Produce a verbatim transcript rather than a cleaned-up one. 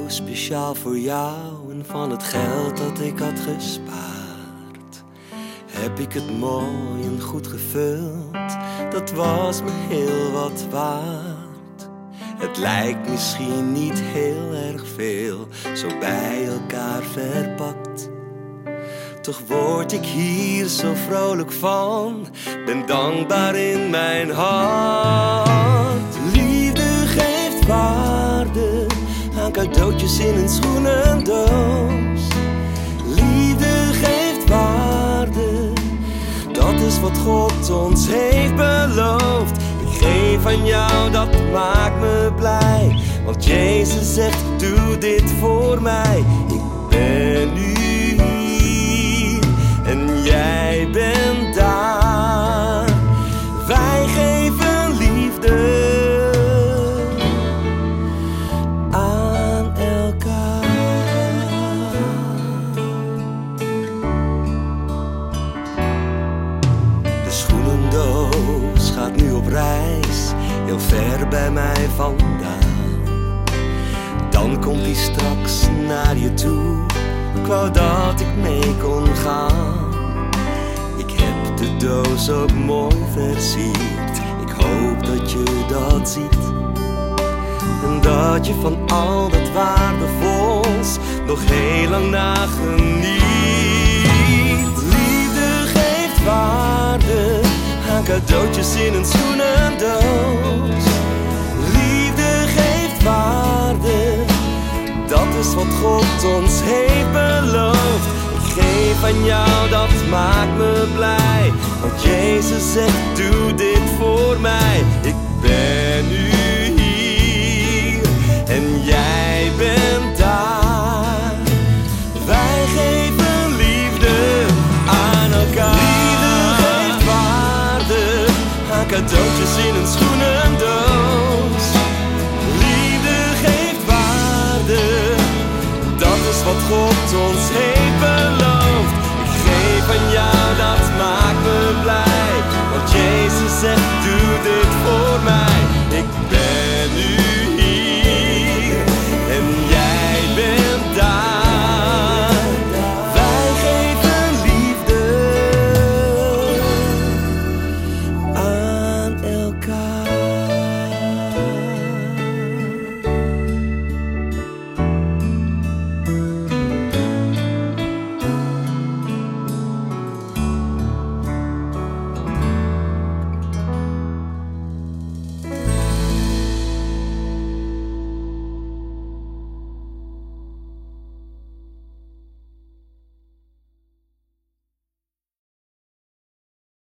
speciaal voor jou. En van het geld dat ik had gespaard, heb ik het mooi en goed gevuld. Dat was me heel wat waard. Het lijkt misschien niet heel erg veel, zo bij elkaar verpakt. Toch word ik hier zo vrolijk van, ben dankbaar in mijn hart. Liefde geeft waarde aan cadeautjes in een schoenendoos. Liefde geeft waarde, dat is wat God ons heeft beloofd. Ik geef aan jou, dat maakt me blij, want Jezus zegt, doe dit voor mij. Ik ben nu hier en jij bent daar. Wij geven liefde aan elkaar. De schoenendoos gaat nu op reis, heel ver bij mij vandaan. Dan komt hij straks naar je toe, ik wou dat ik mee kon gaan. Ik heb de doos ook mooi versierd, ik hoop dat je dat ziet. En dat je van al dat waardevols nog heel lang nageniet. Liefde geeft waarde aan cadeautjes in een schoenendoos. Liefde geeft waarde, dat is wat God ons heeft beloofd. Ik geef aan jou, dat maakt me blij, want Jezus zegt, doe dit voor mij. Ik ben nu hier en jij bent daar. Wij geven liefde aan elkaar. Liefde geeft waarde aan cadeautjes in een schoenendoos. Liefde geeft waarde, dat is wat God ons heeft